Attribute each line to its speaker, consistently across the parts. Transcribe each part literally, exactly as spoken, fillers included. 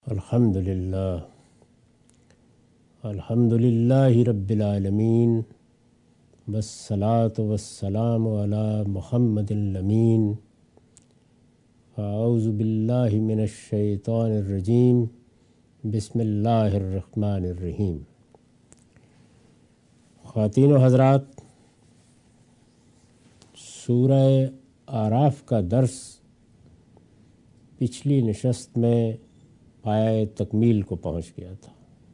Speaker 1: الحمد للہ الحمد للہ رب العالمین والصلاة والسلام علی محمد الامین اعوذ باللہ من الشیطان الرجیم بسم اللہ الرحمن الرحیم۔ خواتین و حضرات، سورہ اعراف کا درس پچھلی نشست میں پایۂ تکمیل کو پہنچ گیا تھا۔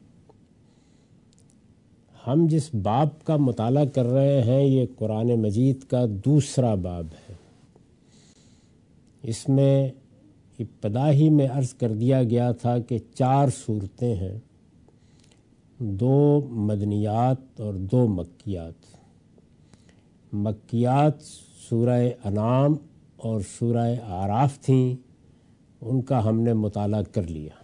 Speaker 1: ہم جس باب کا مطالعہ کر رہے ہیں یہ قرآن مجید کا دوسرا باب ہے۔ اس میں ابتدا ہی میں عرض کر دیا گیا تھا کہ چار صورتیں ہیں، دو مدنیات اور دو مکیات۔ مکیات سورہ انعام اور سورہ اعراف تھیں، ان کا ہم نے مطالعہ کر لیا۔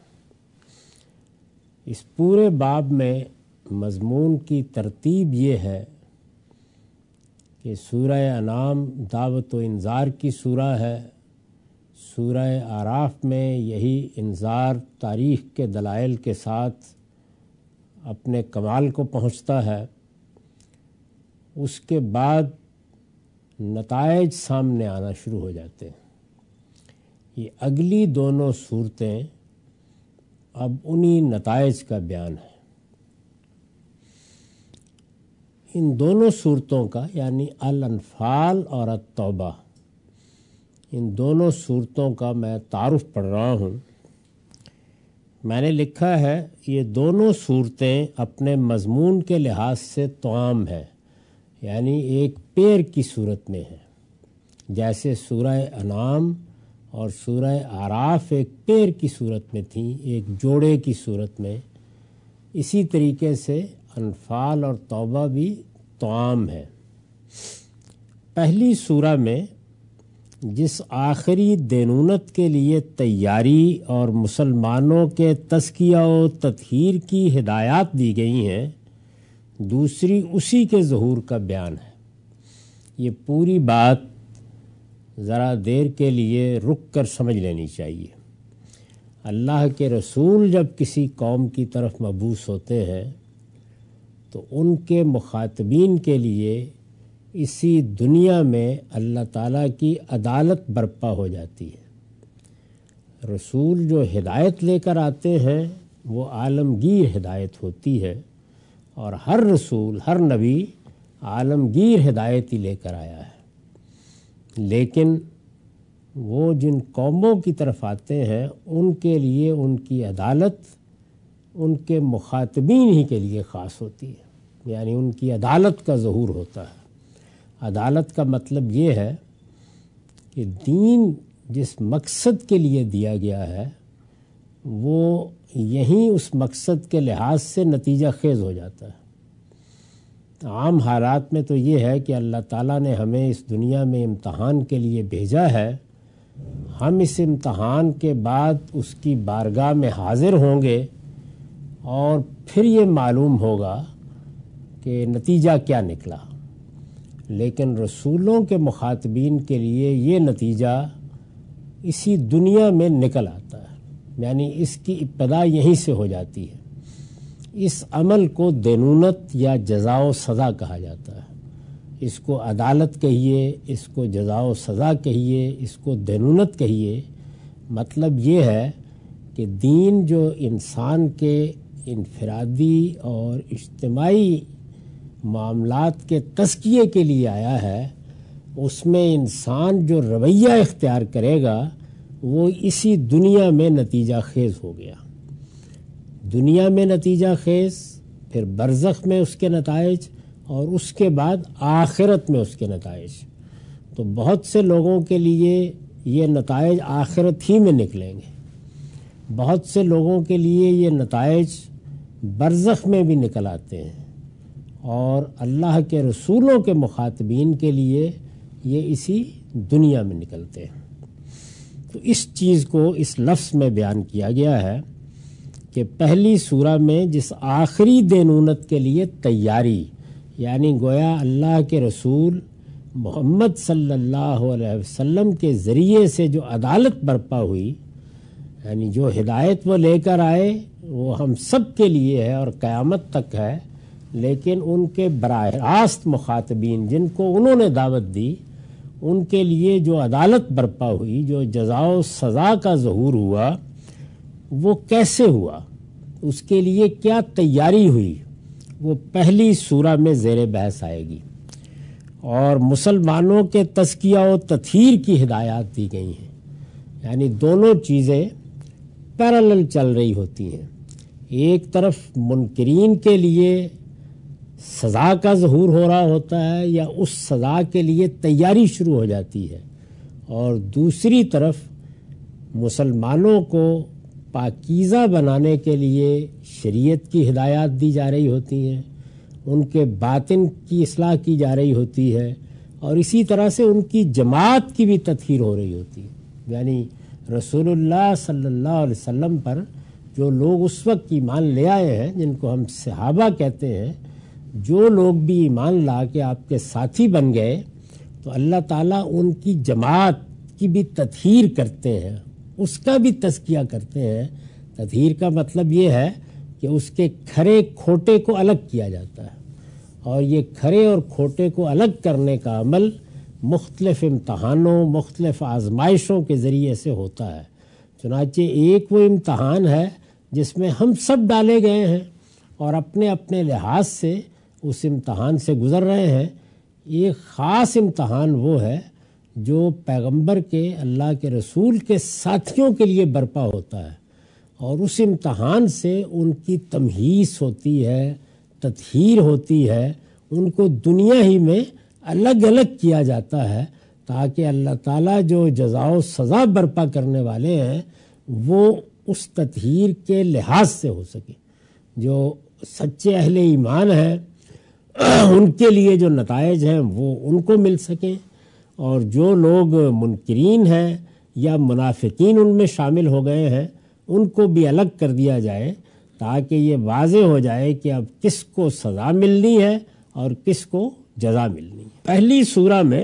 Speaker 1: اس پورے باب میں مضمون کی ترتیب یہ ہے کہ سورہ انعام دعوت و انذار کی سورہ ہے، سورہ اعراف میں یہی انذار تاریخ کے دلائل کے ساتھ اپنے کمال کو پہنچتا ہے۔ اس کے بعد نتائج سامنے آنا شروع ہو جاتے ہیں۔ یہ اگلی دونوں صورتیں اب انہی نتائج کا بیان ہے۔ ان دونوں صورتوں کا یعنی الانفال اور التوبہ، ان دونوں صورتوں کا میں تعارف پڑھ رہا ہوں۔ میں نے لکھا ہے یہ دونوں صورتیں اپنے مضمون کے لحاظ سے توام ہیں، یعنی ایک پیر کی صورت میں ہیں۔ جیسے سورہ انعام اور سورہ اعراف ایک پیر کی صورت میں تھیں، ایک جوڑے کی صورت میں، اسی طریقے سے انفال اور توبہ بھی توام ہے۔ پہلی سورہ میں جس آخری دینونت کے لیے تیاری اور مسلمانوں کے تزکیہ و تطہیر کی ہدایات دی گئی ہیں، دوسری اسی کے ظہور کا بیان ہے۔ یہ پوری بات ذرا دیر کے لیے رک کر سمجھ لینی چاہیے۔ اللہ کے رسول جب کسی قوم کی طرف مبعوث ہوتے ہیں تو ان کے مخاطبین کے لیے اسی دنیا میں اللہ تعالیٰ کی عدالت برپا ہو جاتی ہے۔ رسول جو ہدایت لے کر آتے ہیں وہ عالمگیر ہدایت ہوتی ہے، اور ہر رسول ہر نبی عالمگیر ہدایت ہی لے کر آیا ہے۔ لیکن وہ جن قوموں کی طرف آتے ہیں ان کے لیے ان کی عدالت ان کے مخاطبین ہی کے لیے خاص ہوتی ہے، یعنی ان کی عدالت کا ظہور ہوتا ہے۔ عدالت کا مطلب یہ ہے کہ دین جس مقصد کے لیے دیا گیا ہے وہ یہیں اس مقصد کے لحاظ سے نتیجہ خیز ہو جاتا ہے۔ عام حالات میں تو یہ ہے کہ اللہ تعالیٰ نے ہمیں اس دنیا میں امتحان کے لیے بھیجا ہے، ہم اس امتحان کے بعد اس کی بارگاہ میں حاضر ہوں گے اور پھر یہ معلوم ہوگا کہ نتیجہ کیا نکلا۔ لیکن رسولوں کے مخاطبین کے لیے یہ نتیجہ اسی دنیا میں نکل آتا ہے، یعنی اس کی ابتدا یہیں سے ہو جاتی ہے۔ اس عمل کو دینونت یا جزا و سزا کہا جاتا ہے۔ اس کو عدالت کہیے، اس کو جزا و سزا کہیے، اس کو دینونت کہیے۔ مطلب یہ ہے کہ دین جو انسان کے انفرادی اور اجتماعی معاملات کے تزکیے کے لیے آیا ہے، اس میں انسان جو رویہ اختیار کرے گا وہ اسی دنیا میں نتیجہ خیز ہو گیا۔ دنیا میں نتیجہ خیز، پھر برزخ میں اس کے نتائج، اور اس کے بعد آخرت میں اس کے نتائج۔ تو بہت سے لوگوں کے لیے یہ نتائج آخرت ہی میں نکلیں گے، بہت سے لوگوں کے لیے یہ نتائج برزخ میں بھی نکل آتے ہیں، اور اللہ کے رسولوں کے مخاطبین کے لیے یہ اسی دنیا میں نکلتے ہیں۔ تو اس چیز کو اس لفظ میں بیان کیا گیا ہے کہ پہلی سورہ میں جس آخری دینونت کے لیے تیاری، یعنی گویا اللہ کے رسول محمد صلی اللہ علیہ وسلم کے ذریعے سے جو عدالت برپا ہوئی، یعنی جو ہدایت وہ لے کر آئے وہ ہم سب کے لیے ہے اور قیامت تک ہے، لیکن ان کے براہ راست مخاطبین جن کو انہوں نے دعوت دی ان کے لیے جو عدالت برپا ہوئی، جو جزا و سزا کا ظہور ہوا، وہ کیسے ہوا، اس کے لیے کیا تیاری ہوئی، وہ پہلی سورہ میں زیر بحث آئے گی۔ اور مسلمانوں کے تزکیہ و تطہیر کی ہدایات دی گئی ہیں، یعنی دونوں چیزیں پیرالل چل رہی ہوتی ہیں۔ ایک طرف منکرین کے لیے سزا کا ظہور ہو رہا ہوتا ہے یا اس سزا کے لیے تیاری شروع ہو جاتی ہے، اور دوسری طرف مسلمانوں کو پاکیزہ بنانے کے لیے شریعت کی ہدایات دی جا رہی ہوتی ہیں، ان کے باطن کی اصلاح کی جا رہی ہوتی ہے، اور اسی طرح سے ان کی جماعت کی بھی تطہیر ہو رہی ہوتی ہے۔ یعنی رسول اللہ صلی اللہ علیہ وسلم پر جو لوگ اس وقت ایمان لے آئے ہیں، جن کو ہم صحابہ کہتے ہیں، جو لوگ بھی ایمان لا کے آپ کے ساتھی بن گئے تو اللہ تعالیٰ ان کی جماعت کی بھی تطہیر کرتے ہیں، اس کا بھی تزکیہ کرتے ہیں۔ تطہیر کا مطلب یہ ہے کہ اس کے کھرے کھوٹے کو الگ کیا جاتا ہے، اور یہ کھرے اور کھوٹے کو الگ کرنے کا عمل مختلف امتحانوں، مختلف آزمائشوں کے ذریعے سے ہوتا ہے۔ چنانچہ ایک وہ امتحان ہے جس میں ہم سب ڈالے گئے ہیں اور اپنے اپنے لحاظ سے اس امتحان سے گزر رہے ہیں۔ ایک خاص امتحان وہ ہے جو پیغمبر کے، اللہ کے رسول کے ساتھیوں کے لیے برپا ہوتا ہے، اور اس امتحان سے ان کی تمہیس ہوتی ہے، تطہیر ہوتی ہے، ان کو دنیا ہی میں الگ الگ کیا جاتا ہے تاکہ اللہ تعالیٰ جو جزا و سزا برپا کرنے والے ہیں وہ اس تطہیر کے لحاظ سے ہو سکے۔ جو سچے اہل ایمان ہیں ان کے لیے جو نتائج ہیں وہ ان کو مل سکیں، اور جو لوگ منکرین ہیں یا منافقین ان میں شامل ہو گئے ہیں ان کو بھی الگ کر دیا جائے تاکہ یہ واضح ہو جائے کہ اب کس کو سزا ملنی ہے اور کس کو جزا ملنی ہے۔ پہلی سورہ میں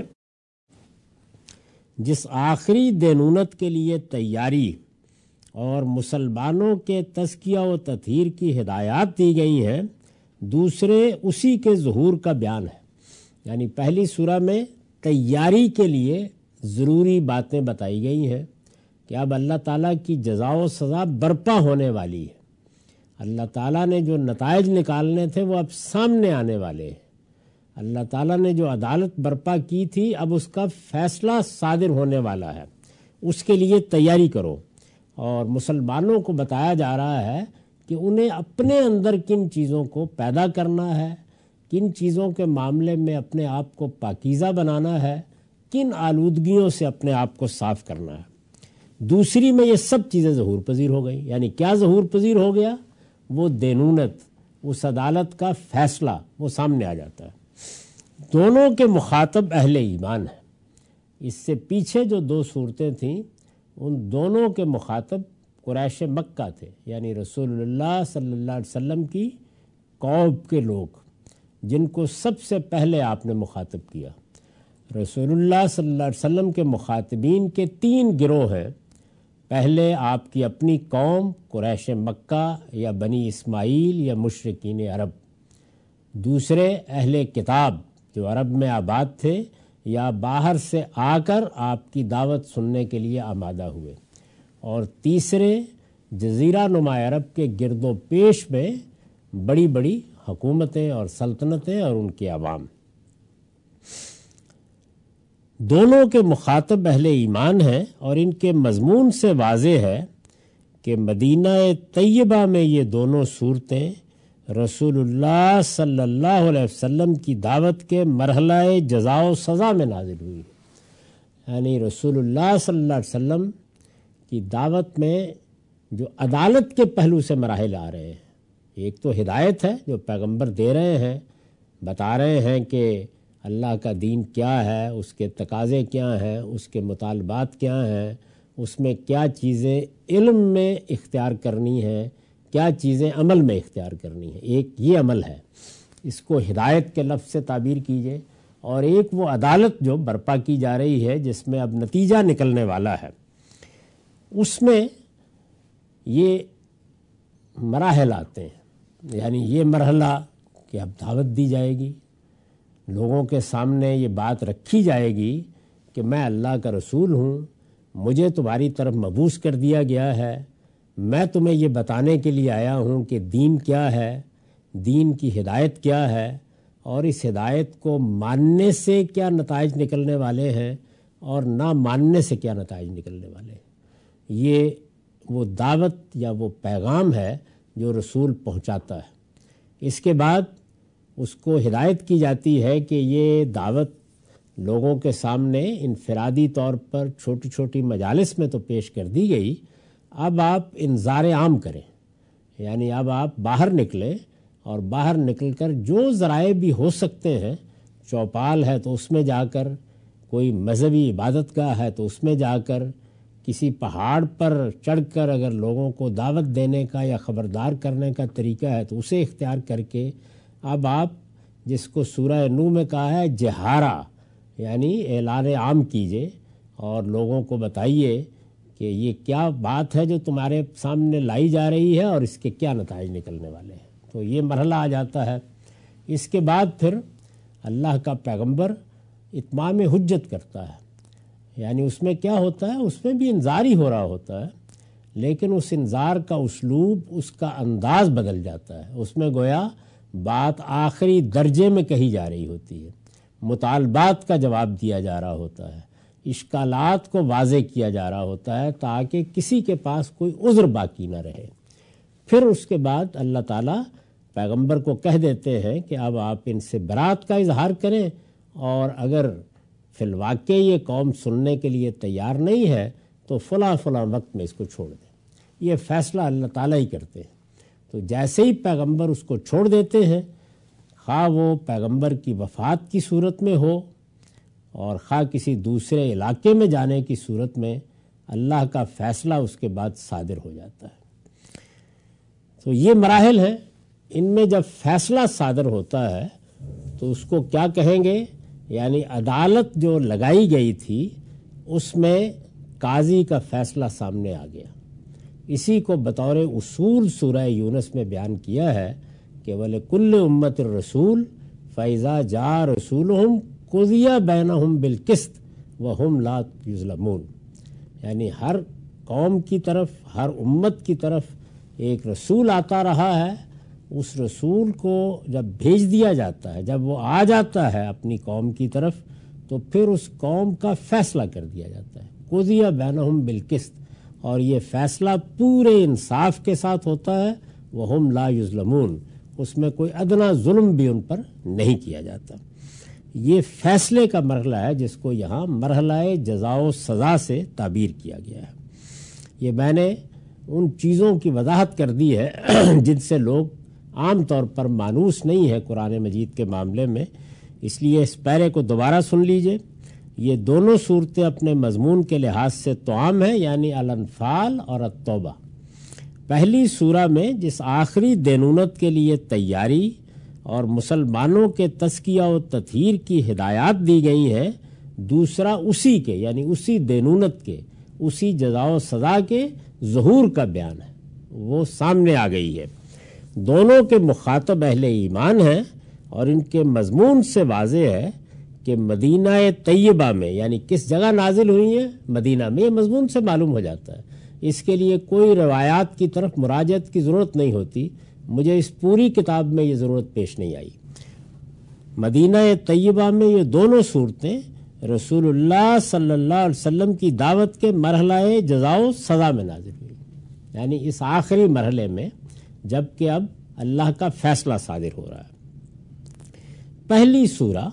Speaker 1: جس آخری دینونت کے لیے تیاری اور مسلمانوں کے تزکیہ و تطہیر کی ہدایات دی گئی ہیں، دوسرے اسی کے ظہور کا بیان ہے۔ یعنی پہلی سورہ میں تیاری کے لیے ضروری باتیں بتائی گئی ہیں کہ اب اللہ تعالیٰ کی جزا و سزا برپا ہونے والی ہے، اللہ تعالیٰ نے جو نتائج نکالنے تھے وہ اب سامنے آنے والے ہیں، اللہ تعالیٰ نے جو عدالت برپا کی تھی اب اس کا فیصلہ صادر ہونے والا ہے، اس کے لیے تیاری کرو۔ اور مسلمانوں کو بتایا جا رہا ہے کہ انہیں اپنے اندر کن چیزوں کو پیدا کرنا ہے، کن چیزوں کے معاملے میں اپنے آپ کو پاکیزہ بنانا ہے، کن آلودگیوں سے اپنے آپ کو صاف کرنا ہے۔ دوسری میں یہ سب چیزیں ظہور پذیر ہو گئیں۔ یعنی کیا ظہور پذیر ہو گیا؟ وہ دینونت، اس عدالت کا فیصلہ وہ سامنے آ جاتا ہے۔ دونوں کے مخاطب اہل ایمان ہیں۔ اس سے پیچھے جو دو صورتیں تھیں ان دونوں کے مخاطب قریش مکہ تھے، یعنی رسول اللہ صلی اللہ علیہ وسلم کی قوم کے لوگ، جن کو سب سے پہلے آپ نے مخاطب کیا۔ رسول اللہ صلی اللہ علیہ وسلم کے مخاطبین کے تین گروہ ہیں۔ پہلے آپ کی اپنی قوم قریش مکہ یا بنی اسماعیل یا مشرکین عرب، دوسرے اہل کتاب جو عرب میں آباد تھے یا باہر سے آ کر آپ کی دعوت سننے کے لیے آمادہ ہوئے، اور تیسرے جزیرہ نما عرب کے گرد و پیش میں بڑی بڑی حکومتیں اور سلطنتیں اور ان کے عوام۔ دونوں کے مخاطب اہل ایمان ہیں، اور ان کے مضمون سے واضح ہے کہ مدینہ طیبہ میں یہ دونوں صورتیں رسول اللہ صلی اللہ علیہ وسلم کی دعوت کے مرحلہ جزا و سزا میں نازل ہوئی۔ یعنی رسول اللہ صلی اللہ علیہ وسلم کی دعوت میں جو عدالت کے پہلو سے مراحل آ رہے ہیں، ایک تو ہدایت ہے جو پیغمبر دے رہے ہیں، بتا رہے ہیں کہ اللہ کا دین کیا ہے، اس کے تقاضے کیا ہیں، اس کے مطالبات کیا ہیں، اس میں کیا چیزیں علم میں اختیار کرنی ہیں، کیا چیزیں عمل میں اختیار کرنی ہیں۔ ایک یہ عمل ہے، اس کو ہدایت کے لفظ سے تعبیر کیجئے، اور ایک وہ عدالت جو برپا کی جا رہی ہے جس میں اب نتیجہ نکلنے والا ہے۔ اس میں یہ مراحل آتے ہیں، یعنی یہ مرحلہ کہ اب دعوت دی جائے گی، لوگوں کے سامنے یہ بات رکھی جائے گی کہ میں اللہ کا رسول ہوں، مجھے تمہاری طرف مبعوث کر دیا گیا ہے، میں تمہیں یہ بتانے کے لیے آیا ہوں کہ دین کیا ہے، دین کی ہدایت کیا ہے، اور اس ہدایت کو ماننے سے کیا نتائج نکلنے والے ہیں اور نہ ماننے سے کیا نتائج نکلنے والے ہیں۔ یہ وہ دعوت یا وہ پیغام ہے جو رسول پہنچاتا ہے۔ اس کے بعد اس کو ہدایت کی جاتی ہے کہ یہ دعوت لوگوں کے سامنے انفرادی طور پر چھوٹی چھوٹی مجالس میں تو پیش کر دی گئی، اب آپ انذار عام کریں، یعنی اب آپ باہر نکلیں اور باہر نکل کر جو ذرائع بھی ہو سکتے ہیں، چوپال ہے تو اس میں جا کر، کوئی مذہبی عبادت گاہ ہے تو اس میں جا کر، کسی پہاڑ پر چڑھ کر اگر لوگوں کو دعوت دینے کا یا خبردار کرنے کا طریقہ ہے تو اسے اختیار کر کے اب آپ جس کو سورہ نوح میں کہا ہے جہارا، یعنی اعلان عام کیجئے اور لوگوں کو بتائیے کہ یہ کیا بات ہے جو تمہارے سامنے لائی جا رہی ہے اور اس کے کیا نتائج نکلنے والے ہیں۔ تو یہ مرحلہ آ جاتا ہے۔ اس کے بعد پھر اللہ کا پیغمبر اتمام حجت کرتا ہے، یعنی اس میں کیا ہوتا ہے، اس میں بھی انذار ہی ہو رہا ہوتا ہے، لیکن اس انذار کا اسلوب، اس کا انداز بدل جاتا ہے، اس میں گویا بات آخری درجے میں کہی جا رہی ہوتی ہے، مطالبات کا جواب دیا جا رہا ہوتا ہے، اشکالات کو واضح کیا جا رہا ہوتا ہے تاکہ کسی کے پاس کوئی عذر باقی نہ رہے۔ پھر اس کے بعد اللہ تعالیٰ پیغمبر کو کہہ دیتے ہیں کہ اب آپ ان سے برات کا اظہار کریں، اور اگر فی الواقع یہ قوم سننے کے لیے تیار نہیں ہے تو فلاں فلاں وقت میں اس کو چھوڑ دیں۔ یہ فیصلہ اللہ تعالیٰ ہی کرتے ہیں۔ تو جیسے ہی پیغمبر اس کو چھوڑ دیتے ہیں، خواہ وہ پیغمبر کی وفات کی صورت میں ہو اور خواہ کسی دوسرے علاقے میں جانے کی صورت میں، اللہ کا فیصلہ اس کے بعد صادر ہو جاتا ہے۔ تو یہ مراحل ہیں، ان میں جب فیصلہ صادر ہوتا ہے تو اس کو کیا کہیں گے، یعنی عدالت جو لگائی گئی تھی اس میں قاضی کا فیصلہ سامنے آ گیا۔ اسی کو بطور اصول سورہ یونس میں بیان کیا ہے کہ وَلِكُلِّ أُمَّةٍ الرَّسُولُ فَإِذَا جَاءَ رَسُولُهُمْ قُضِيَ بَيْنَهُمْ بِالْقِسْطِ وَهُمْ لَا يُظْلَمُونَ، یعنی ہر قوم کی طرف، ہر امت کی طرف ایک رسول آتا رہا ہے، اس رسول کو جب بھیج دیا جاتا ہے، جب وہ آ جاتا ہے اپنی قوم کی طرف، تو پھر اس قوم کا فیصلہ کر دیا جاتا ہے، قُضِیَ بَيْنَهُمْ بِالْقِسْطِ، اور یہ فیصلہ پورے انصاف کے ساتھ ہوتا ہے، وَهُمْ لَا يُظْلَمُونَ، اس میں کوئی ادنا ظلم بھی ان پر نہیں کیا جاتا۔ یہ فیصلے کا مرحلہ ہے جس کو یہاں مرحلہ جزا و سزا سے تعبیر کیا گیا ہے۔ یہ میں نے ان چیزوں کی وضاحت کر دی ہے جن سے لوگ عام طور پر مانوس نہیں ہے قرآن مجید کے معاملے میں، اس لیے اس پیرے کو دوبارہ سن لیجئے۔ یہ دونوں صورتیں اپنے مضمون کے لحاظ سے توام ہیں، یعنی الانفال اور التوبہ۔ پہلی سورہ میں جس آخری دینونت کے لیے تیاری اور مسلمانوں کے تزکیہ و تطہیر کی ہدایات دی گئی ہیں، دوسرا اسی کے یعنی اسی دینونت کے، اسی جزا و سزا کے ظہور کا بیان ہے، وہ سامنے آ گئی ہے۔ دونوں کے مخاطب اہل ایمان ہیں، اور ان کے مضمون سے واضح ہے کہ مدینہ طیبہ میں، یعنی کس جگہ نازل ہوئی ہیں، مدینہ میں، یہ مضمون سے معلوم ہو جاتا ہے۔ اس کے لیے کوئی روایات کی طرف مراجعت کی ضرورت نہیں ہوتی، مجھے اس پوری کتاب میں یہ ضرورت پیش نہیں آئی۔ مدینہ طیبہ میں یہ دونوں صورتیں رسول اللہ صلی اللہ علیہ وسلم کی دعوت کے مرحلہ جزا و سزا میں نازل ہوئی، یعنی اس آخری مرحلے میں، جبکہ اب اللہ کا فیصلہ صادر ہو رہا ہے۔ پہلی سورہ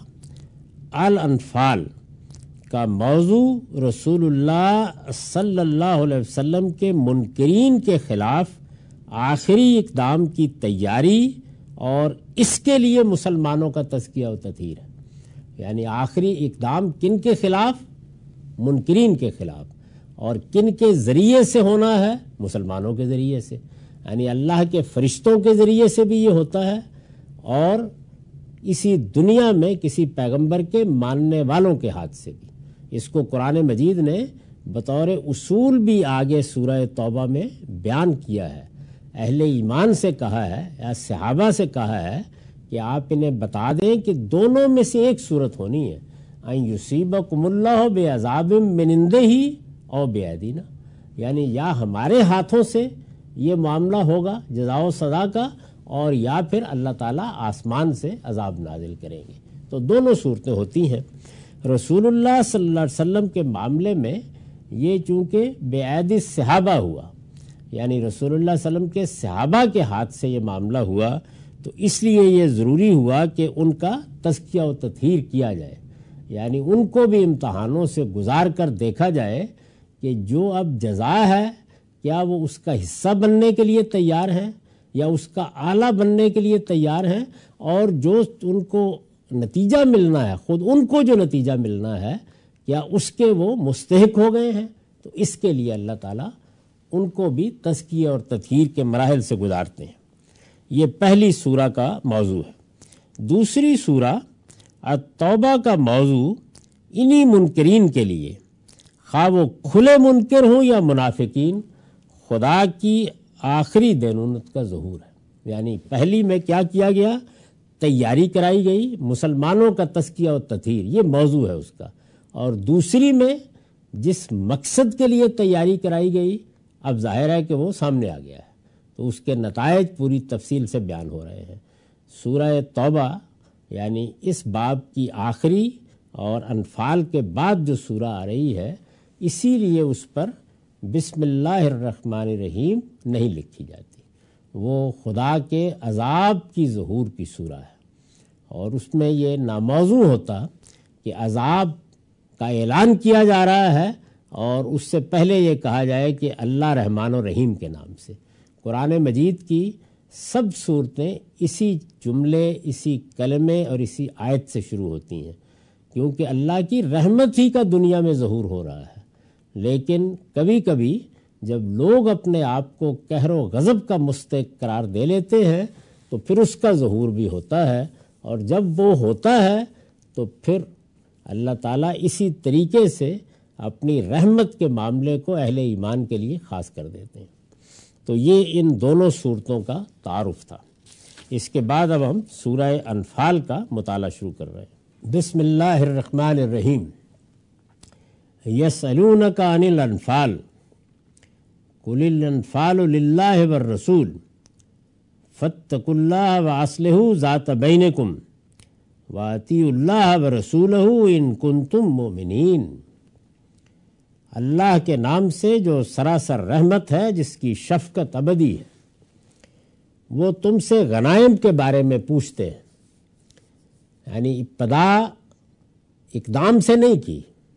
Speaker 1: الانفال کا موضوع رسول اللہ صلی اللہ علیہ وسلم کے منکرین کے خلاف آخری اقدام کی تیاری اور اس کے لیے مسلمانوں کا تزکیہ و تطہیر ہے، یعنی آخری اقدام کن کے خلاف، منکرین کے خلاف، اور کن کے ذریعے سے ہونا ہے، مسلمانوں کے ذریعے سے، یعنی اللہ کے فرشتوں کے ذریعے سے بھی یہ ہوتا ہے، اور اسی دنیا میں کسی پیغمبر کے ماننے والوں کے ہاتھ سے بھی۔ اس کو قرآن مجید نے بطور اصول بھی آگے سورہ توبہ میں بیان کیا ہے، اہل ایمان سے کہا ہے یا صحابہ سے کہا ہے کہ آپ انہیں بتا دیں کہ دونوں میں سے ایک صورت ہونی ہے، ان یصیبکم اللہ بعذاب من عنده او بایدینا، یعنی یا ہمارے ہاتھوں سے یہ معاملہ ہوگا جزا و سزا کا، اور یا پھر اللہ تعالیٰ آسمان سے عذاب نازل کریں گے۔ تو دونوں صورتیں ہوتی ہیں۔ رسول اللہ صلی اللہ علیہ وسلم کے معاملے میں یہ چونکہ بِعَیدِ صحابہ ہوا، یعنی رسول اللہ صلی اللہ علیہ وسلم کے صحابہ کے ہاتھ سے یہ معاملہ ہوا، تو اس لیے یہ ضروری ہوا کہ ان کا تزکیہ و تطہیر کیا جائے، یعنی ان کو بھی امتحانوں سے گزار کر دیکھا جائے کہ جو اب جزا ہے کیا وہ اس کا حصہ بننے کے لیے تیار ہیں یا اس کا آلہ بننے کے لیے تیار ہیں، اور جو ان کو نتیجہ ملنا ہے، خود ان کو جو نتیجہ ملنا ہے، کیا اس کے وہ مستحق ہو گئے ہیں۔ تو اس کے لیے اللہ تعالیٰ ان کو بھی تزکیہ اور تطہیر کے مراحل سے گزارتے ہیں۔ یہ پہلی سورہ کا موضوع ہے۔ دوسری سورہ التوبہ کا موضوع انہی منکرین کے لیے، خواہ وہ کھلے منکر ہوں یا منافقین، خدا کی آخری دینونت کا ظہور ہے۔ یعنی پہلی میں کیا کیا گیا؟ تیاری کرائی گئی مسلمانوں کا تزکیہ و تطہیر، یہ موضوع ہے اس کا، اور دوسری میں جس مقصد کے لیے تیاری کرائی گئی اب ظاہر ہے کہ وہ سامنے آ گیا ہے، تو اس کے نتائج پوری تفصیل سے بیان ہو رہے ہیں۔ سورہ توبہ یعنی اس باب کی آخری اور انفال کے بعد جو سورہ آ رہی ہے، اسی لیے اس پر بسم اللہ الرحمن الرحیم نہیں لکھی جاتی، وہ خدا کے عذاب کی ظہور کی سورہ ہے، اور اس میں یہ ناموضوع ہوتا کہ عذاب کا اعلان کیا جا رہا ہے اور اس سے پہلے یہ کہا جائے کہ اللہ رحمان و رحیم کے نام سے۔ قرآن مجید کی سب صورتیں اسی جملے، اسی کلمے اور اسی آیت سے شروع ہوتی ہیں، کیونکہ اللہ کی رحمت ہی کا دنیا میں ظہور ہو رہا ہے۔ لیکن کبھی کبھی جب لوگ اپنے آپ کو قہر و غضب کا مستحق قرار دے لیتے ہیں تو پھر اس کا ظہور بھی ہوتا ہے، اور جب وہ ہوتا ہے تو پھر اللہ تعالیٰ اسی طریقے سے اپنی رحمت کے معاملے کو اہل ایمان کے لیے خاص کر دیتے ہیں۔ تو یہ ان دونوں صورتوں کا تعارف تھا۔ اس کے بعد اب ہم سورہ انفال کا مطالعہ شروع کر رہے ہیں۔ بسم اللہ الرحمن الرحیم۔ یسألونک عن الانفال قل الانفال للہ والرسول فاتقوا اللہ واصلحوا ذات بینکم واطیعوا اللہ ورسولہ ان کنتم مؤمنین۔ اللہ کے نام سے جو سراسر رحمت ہے، جس کی شفقت ابدی ہے، وہ تم سے غنائم کے بارے میں پوچھتے ہیں، یعنی ابتدا اقدام سے نہیں کی،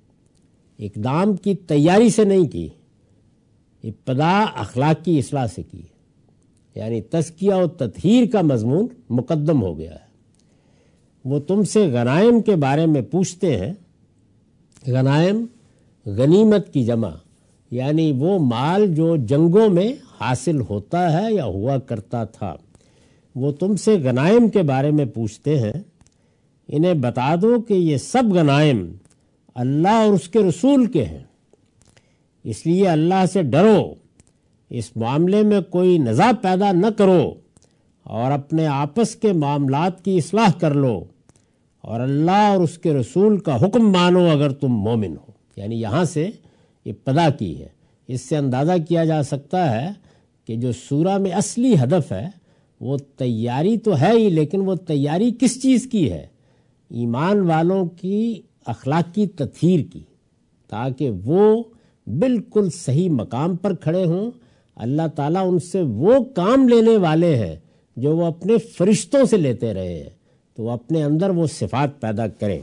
Speaker 1: اقدام کی تیاری سے نہیں کی، ابتدا اخلاق کی اصلاح سے کی، یعنی تزکیہ و تطہیر کا مضمون مقدم ہو گیا ہے۔ وہ تم سے غنائم کے بارے میں پوچھتے ہیں۔ غنائم غنیمت کی جمع، یعنی وہ مال جو جنگوں میں حاصل ہوتا ہے یا ہوا کرتا تھا، وہ تم سے غنائم کے بارے میں پوچھتے ہیں۔ انہیں بتا دو کہ یہ سب غنائم اللہ اور اس کے رسول کے ہیں، اس لیے اللہ سے ڈرو، اس معاملے میں کوئی نزاع پیدا نہ کرو، اور اپنے آپس کے معاملات کی اصلاح کر لو، اور اللہ اور اس کے رسول کا حکم مانو اگر تم مومن ہو۔ یعنی یہاں سے ابتدا کی ہے۔ اس سے اندازہ کیا جا سکتا ہے کہ جو سورہ میں اصلی ہدف ہے وہ تیاری تو ہے ہی، لیکن وہ تیاری کس چیز کی ہے؟ ایمان والوں کی اخلاقی تطہیر کی، تاکہ وہ بالکل صحیح مقام پر کھڑے ہوں۔ اللہ تعالیٰ ان سے وہ کام لینے والے ہیں جو وہ اپنے فرشتوں سے لیتے رہے ہیں، تو وہ اپنے اندر وہ صفات پیدا کریں۔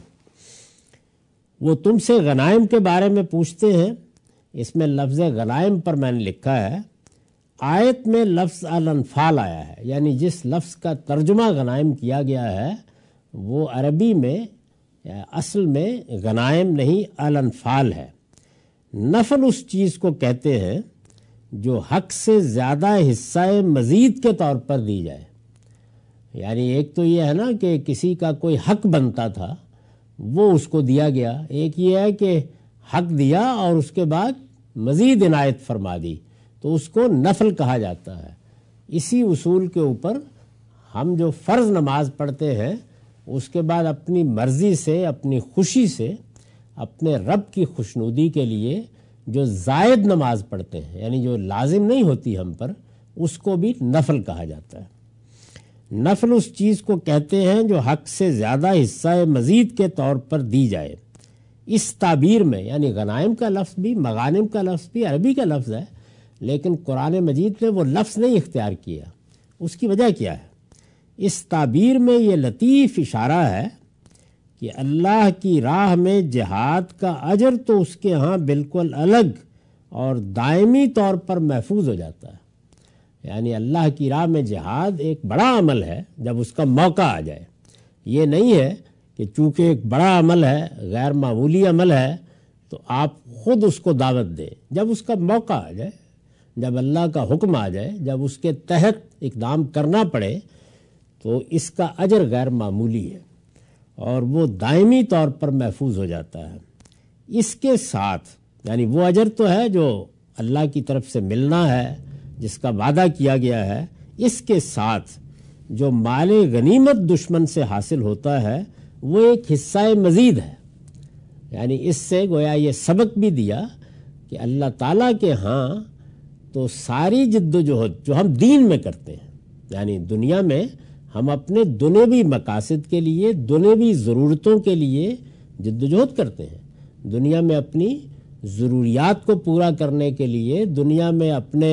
Speaker 1: وہ تم سے غنائم کے بارے میں پوچھتے ہیں۔ اس میں لفظ غنائم پر میں نے لکھا ہے، آیت میں لفظ الانفال آیا ہے، یعنی جس لفظ کا ترجمہ غنائم کیا گیا ہے وہ عربی میں اصل میں غنائم نہیں الانفال ہے۔ نفل اس چیز کو کہتے ہیں جو حق سے زیادہ حصہ مزید کے طور پر دی جائے۔ یعنی ایک تو یہ ہے نا کہ کسی کا کوئی حق بنتا تھا وہ اس کو دیا گیا، ایک یہ ہے کہ حق دیا اور اس کے بعد مزید عنایت فرما دی، تو اس کو نفل کہا جاتا ہے۔ اسی اصول کے اوپر ہم جو فرض نماز پڑھتے ہیں اس کے بعد اپنی مرضی سے، اپنی خوشی سے، اپنے رب کی خوشنودی کے لیے جو زائد نماز پڑھتے ہیں، یعنی جو لازم نہیں ہوتی ہم پر، اس کو بھی نفل کہا جاتا ہے۔ نفل اس چیز کو کہتے ہیں جو حق سے زیادہ حصہ مزید کے طور پر دی جائے۔ اس تعبیر میں یعنی غنائم کا لفظ بھی، مغانم کا لفظ بھی عربی کا لفظ ہے، لیکن قرآن مجید میں وہ لفظ نہیں اختیار کیا۔ اس کی وجہ کیا ہے؟ اس تعبیر میں یہ لطیف اشارہ ہے کہ اللہ کی راہ میں جہاد کا اجر تو اس کے ہاں بالکل الگ اور دائمی طور پر محفوظ ہو جاتا ہے۔ یعنی اللہ کی راہ میں جہاد ایک بڑا عمل ہے جب اس کا موقع آ جائے۔ یہ نہیں ہے کہ چونکہ ایک بڑا عمل ہے، غیر معمولی عمل ہے، تو آپ خود اس کو دعوت دیں۔ جب اس کا موقع آ جائے، جب اللہ کا حکم آ جائے، جب اس کے تحت اقدام کرنا پڑے، تو اس کا اجر غیر معمولی ہے اور وہ دائمی طور پر محفوظ ہو جاتا ہے۔ اس کے ساتھ یعنی وہ اجر تو ہے جو اللہ کی طرف سے ملنا ہے، جس کا وعدہ کیا گیا ہے، اس کے ساتھ جو مال غنیمت دشمن سے حاصل ہوتا ہے وہ ایک حصہ مزید ہے۔ یعنی اس سے گویا یہ سبق بھی دیا کہ اللہ تعالیٰ کے ہاں تو ساری جد و جہد جو ہم دین میں کرتے ہیں، یعنی دنیا میں ہم اپنے دنیوی مقاصد کے لیے، دنیوی ضرورتوں کے لیے جد و جہد کرتے ہیں، دنیا میں اپنی ضروریات کو پورا کرنے کے لیے، دنیا میں اپنے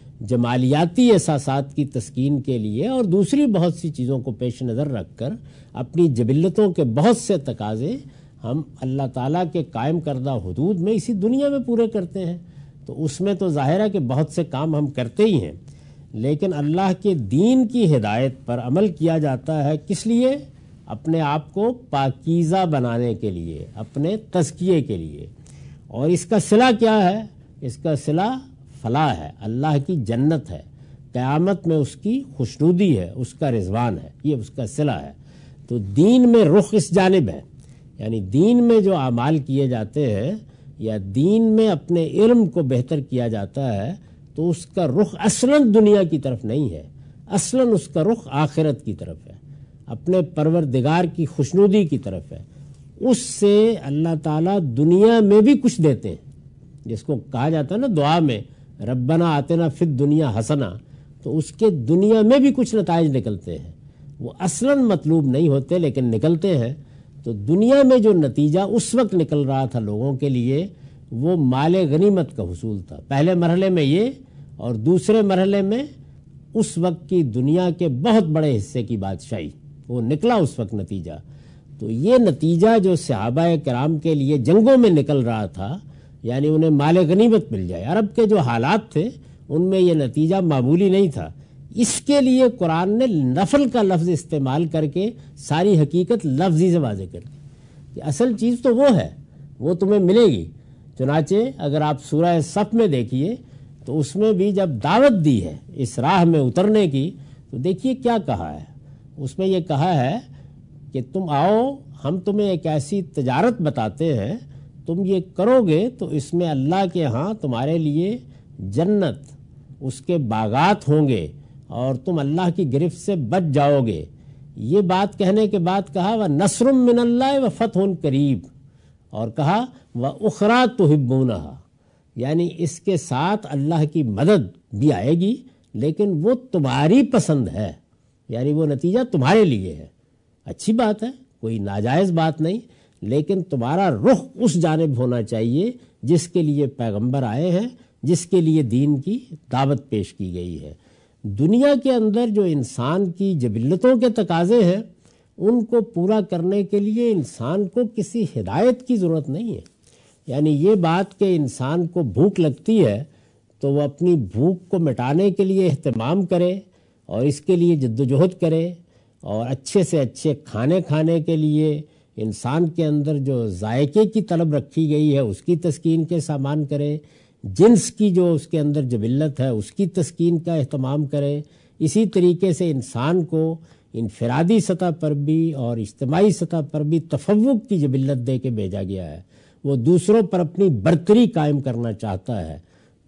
Speaker 1: جمالیاتی احساسات کی تسکین کے لیے اور دوسری بہت سی چیزوں کو پیش نظر رکھ کر اپنی جبلتوں کے بہت سے تقاضے ہم اللہ تعالیٰ کے قائم کردہ حدود میں اسی دنیا میں پورے کرتے ہیں۔ تو اس میں تو ظاہر ہے کہ بہت سے کام ہم کرتے ہی ہیں، لیکن اللہ کے دین کی ہدایت پر عمل کیا جاتا ہے۔ کس لیے؟ اپنے آپ کو پاکیزہ بنانے کے لیے، اپنے تزکیے کے لیے۔ اور اس کا صلہ کیا ہے؟ اس کا صلہ فلاح ہے، اللہ کی جنت ہے، قیامت میں اس کی خوشنودی ہے، اس کا رضوان ہے، یہ اس کا صلہ ہے۔ تو دین میں رخ اس جانب ہے، یعنی دین میں جو اعمال کیے جاتے ہیں یا دین میں اپنے علم کو بہتر کیا جاتا ہے تو اس کا رخ اصلاً دنیا کی طرف نہیں ہے، اصلاً اس کا رخ آخرت کی طرف ہے، اپنے پروردگار کی خوشنودی کی طرف ہے۔ اس سے اللہ تعالیٰ دنیا میں بھی کچھ دیتے ہیں، جس کو کہا جاتا ہے نا دعا میں ربنا آتنا فی الدنیا حسنہ، تو اس کے دنیا میں بھی کچھ نتائج نکلتے ہیں، وہ اصلاً مطلوب نہیں ہوتے لیکن نکلتے ہیں۔ تو دنیا میں جو نتیجہ اس وقت نکل رہا تھا لوگوں کے لیے وہ مال غنیمت کا حصول تھا، پہلے مرحلے میں یہ، اور دوسرے مرحلے میں اس وقت کی دنیا کے بہت بڑے حصے کی بادشاہی، وہ نکلا اس وقت نتیجہ۔ تو یہ نتیجہ جو صحابہ کرام کے لیے جنگوں میں نکل رہا تھا، یعنی انہیں مال غنیمت مل جائے، عرب کے جو حالات تھے ان میں یہ نتیجہ معمولی نہیں تھا۔ اس کے لیے قرآن نے نفل کا لفظ استعمال کر کے ساری حقیقت لفظی سے واضح کر دی کہ اصل چیز تو وہ ہے، وہ تمہیں ملے گی۔ چنانچہ اگر آپ سورہ صف میں دیکھیے تو اس میں بھی جب دعوت دی ہے اس راہ میں اترنے کی تو دیکھیے کیا کہا ہے۔ اس میں یہ کہا ہے کہ تم آؤ، ہم تمہیں ایک ایسی تجارت بتاتے ہیں، تم یہ کرو گے تو اس میں اللہ کے ہاں تمہارے لیے جنت، اس کے باغات ہوں گے اور تم اللہ کی گرفت سے بچ جاؤ گے۔ یہ بات کہنے کے بعد کہا وَنَصْرٌ مِّنَ اللَّهِ وَفَتْحٌ قَرِیب، اور کہا وَأُخْرَىٰ تُحِبُّونَهَا، یعنی اس کے ساتھ اللہ کی مدد بھی آئے گی لیکن وہ تمہاری پسند ہے، یعنی وہ نتیجہ تمہارے لیے ہے۔ اچھی بات ہے، کوئی ناجائز بات نہیں، لیکن تمہارا رخ اس جانب ہونا چاہیے جس کے لیے پیغمبر آئے ہیں، جس کے لیے دین کی دعوت پیش کی گئی ہے۔ دنیا کے اندر جو انسان کی جبلتوں کے تقاضے ہیں ان کو پورا کرنے کے لیے انسان کو کسی ہدایت کی ضرورت نہیں ہے۔ یعنی یہ بات کہ انسان کو بھوک لگتی ہے تو وہ اپنی بھوک کو مٹانے کے لیے اہتمام کرے اور اس کے لیے جد و جہد کرے، اور اچھے سے اچھے کھانے کھانے کے لیے انسان کے اندر جو ذائقے کی طلب رکھی گئی ہے اس کی تسکین کے سامان کرے، جنس کی جو اس کے اندر جبلت ہے اس کی تسکین کا اہتمام کرے۔ اسی طریقے سے انسان کو انفرادی سطح پر بھی اور اجتماعی سطح پر بھی تفوق کی جبلت دے کے بھیجا گیا ہے، وہ دوسروں پر اپنی برتری قائم کرنا چاہتا ہے۔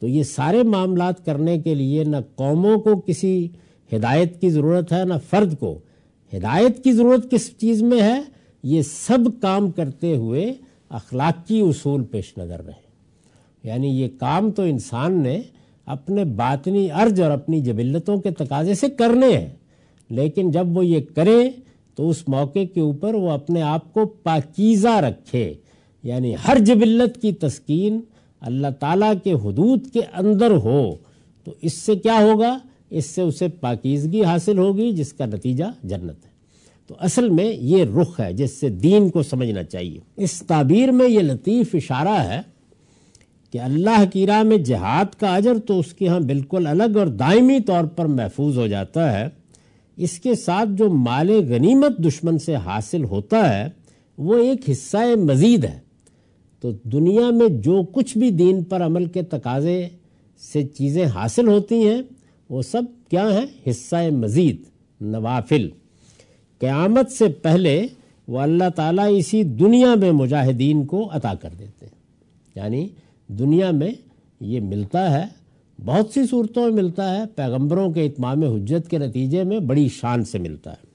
Speaker 1: تو یہ سارے معاملات کرنے کے لیے نہ قوموں کو کسی ہدایت کی ضرورت ہے نہ فرد کو۔ ہدایت کی ضرورت کس چیز میں ہے؟ یہ سب کام کرتے ہوئے اخلاقی اصول پیش نظر رہے، یعنی یہ کام تو انسان نے اپنے باطنی ارج اور اپنی جبلتوں کے تقاضے سے کرنے ہیں، لیکن جب وہ یہ کرے تو اس موقع کے اوپر وہ اپنے آپ کو پاکیزہ رکھے، یعنی ہر جبلت کی تسکین اللہ تعالیٰ کے حدود کے اندر ہو، تو اس سے کیا ہوگا؟ اس سے اسے پاکیزگی حاصل ہوگی، جس کا نتیجہ جنت ہے۔ تو اصل میں یہ رخ ہے جس سے دین کو سمجھنا چاہیے۔ اس تعبیر میں یہ لطیف اشارہ ہے کہ اللہ کی راہ میں جہاد کا اجر تو اس کے ہاں بالکل الگ اور دائمی طور پر محفوظ ہو جاتا ہے، اس کے ساتھ جو مال غنیمت دشمن سے حاصل ہوتا ہے وہ ایک حصہ مزید ہے۔ تو دنیا میں جو کچھ بھی دین پر عمل کے تقاضے سے چیزیں حاصل ہوتی ہیں وہ سب کیا ہیں؟ حصہ مزید، نوافل۔ قیامت سے پہلے وہ اللہ تعالیٰ اسی دنیا میں مجاہدین کو عطا کر دیتے ہیں، یعنی دنیا میں یہ ملتا ہے، بہت سی صورتوں میں ملتا ہے، پیغمبروں کے اتمام حجت کے نتیجے میں بڑی شان سے ملتا ہے۔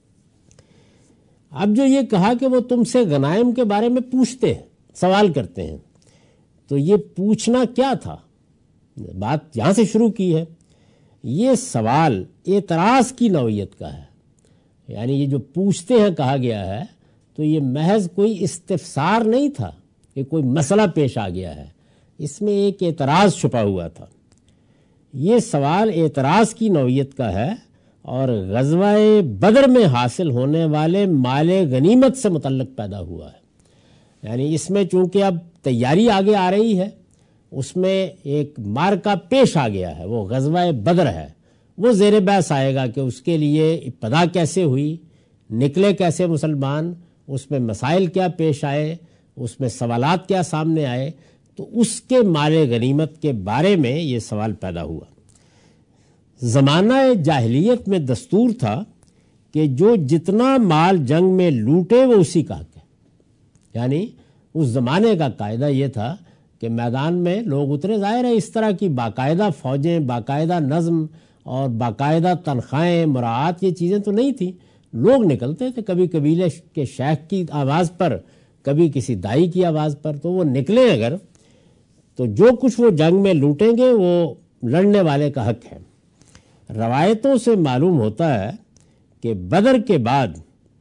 Speaker 1: اب جو یہ کہا کہ وہ تم سے غنائم کے بارے میں پوچھتے ہیں، سوال کرتے ہیں، تو یہ پوچھنا کیا تھا؟ بات یہاں سے شروع کی ہے۔ یہ سوال اعتراض کی نوعیت کا ہے، یعنی یہ جو پوچھتے ہیں کہا گیا ہے تو یہ محض کوئی استفسار نہیں تھا کہ کوئی مسئلہ پیش آ گیا ہے، اس میں ایک اعتراض چھپا ہوا تھا۔ یہ سوال اعتراض کی نوعیت کا ہے اور غزوہ بدر میں حاصل ہونے والے مال غنیمت سے متعلق پیدا ہوا ہے، یعنی اس میں چونکہ اب تیاری آگے آ رہی ہے، اس میں ایک مارکا پیش آ گیا ہے، وہ غزوہ بدر ہے، وہ زیر بحث آئے گا کہ اس کے لیے ابتدا کیسے ہوئی، نکلے کیسے مسلمان، اس میں مسائل کیا پیش آئے، اس میں سوالات کیا سامنے آئے، تو اس کے مال غنیمت کے بارے میں یہ سوال پیدا ہوا۔ زمانہ جاہلیت میں دستور تھا کہ جو جتنا مال جنگ میں لوٹے وہ اسی کا حق ہے، یعنی اس زمانے کا قاعدہ یہ تھا کہ میدان میں لوگ اترے، ظاہر ہے اس طرح کی باقاعدہ فوجیں، باقاعدہ نظم اور باقاعدہ تنخواہیں، مراعات، یہ چیزیں تو نہیں تھیں، لوگ نکلتے تھے، کبھی قبیلے کے شیخ کی آواز پر، کبھی کسی دائی کی آواز پر، تو وہ نکلیں اگر تو جو کچھ وہ جنگ میں لوٹیں گے وہ لڑنے والے کا حق ہے۔ روایتوں سے معلوم ہوتا ہے کہ بدر کے بعد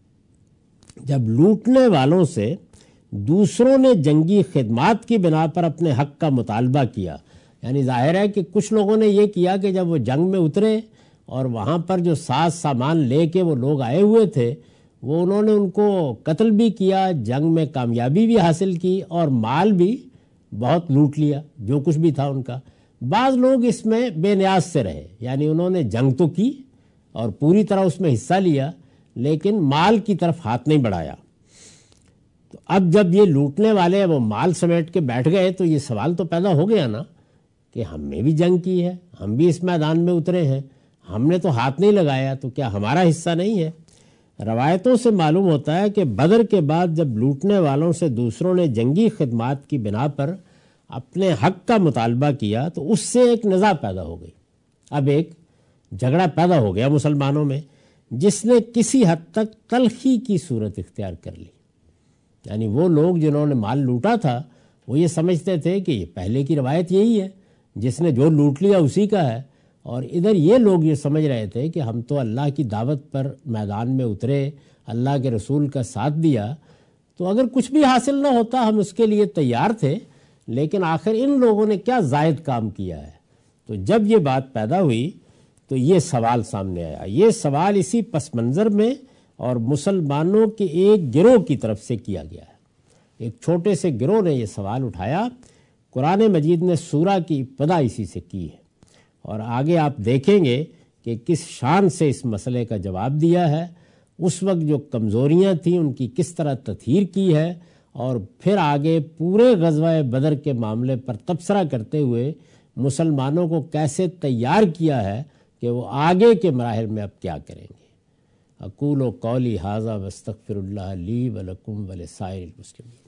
Speaker 1: جب لوٹنے والوں سے دوسروں نے جنگی خدمات کی بنا پر اپنے حق کا مطالبہ کیا، یعنی ظاہر ہے کہ کچھ لوگوں نے یہ کیا کہ جب وہ جنگ میں اترے اور وہاں پر جو ساز سامان لے کے وہ لوگ آئے ہوئے تھے وہ انہوں نے ان کو قتل بھی کیا، جنگ میں کامیابی بھی حاصل کی اور مال بھی بہت لوٹ لیا، جو کچھ بھی تھا ان کا۔ بعض لوگ اس میں بے نیاز سے رہے، یعنی انہوں نے جنگ تو کی اور پوری طرح اس میں حصہ لیا لیکن مال کی طرف ہاتھ نہیں بڑھایا۔ تو اب جب یہ لوٹنے والے وہ مال سمیٹ کے بیٹھ گئے تو یہ سوال تو پیدا ہو گیا نا کہ ہم نے بھی جنگ کی ہے، ہم بھی اس میدان میں اترے ہیں، ہم نے تو ہاتھ نہیں لگایا، تو کیا ہمارا حصہ نہیں ہے؟ روایتوں سے معلوم ہوتا ہے کہ بدر کے بعد جب لوٹنے والوں سے دوسروں نے جنگی خدمات کی بنا پر اپنے حق کا مطالبہ کیا تو اس سے ایک نزاع پیدا ہو گئی، اب ایک جھگڑا پیدا ہو گیا مسلمانوں میں، جس نے کسی حد تک تلخی کی صورت اختیار کر لی۔ یعنی وہ لوگ جنہوں نے مال لوٹا تھا وہ یہ سمجھتے تھے کہ یہ پہلے کی روایت یہی ہے، جس نے جو لوٹ لیا اسی کا ہے، اور ادھر یہ لوگ یہ سمجھ رہے تھے کہ ہم تو اللہ کی دعوت پر میدان میں اترے، اللہ کے رسول کا ساتھ دیا، تو اگر کچھ بھی حاصل نہ ہوتا ہم اس کے لیے تیار تھے، لیکن آخر ان لوگوں نے کیا زائد کام کیا ہے۔ تو جب یہ بات پیدا ہوئی تو یہ سوال سامنے آیا۔ یہ سوال اسی پس منظر میں اور مسلمانوں کے ایک گروہ کی طرف سے کیا گیا ہے، ایک چھوٹے سے گروہ نے یہ سوال اٹھایا۔ قرآن مجید نے سورہ کی ابتدا اسی سے کی ہے، اور آگے آپ دیکھیں گے کہ کس شان سے اس مسئلے کا جواب دیا ہے، اس وقت جو کمزوریاں تھیں ان کی کس طرح تطہیر کی ہے، اور پھر آگے پورے غزوہ بدر کے معاملے پر تبصرہ کرتے ہوئے مسلمانوں کو کیسے تیار کیا ہے کہ وہ آگے کے مراحل میں اب کیا کریں گے۔ اقول قولی ھذا واستغفر اللہ لی ولکم ولسائر المسلمین۔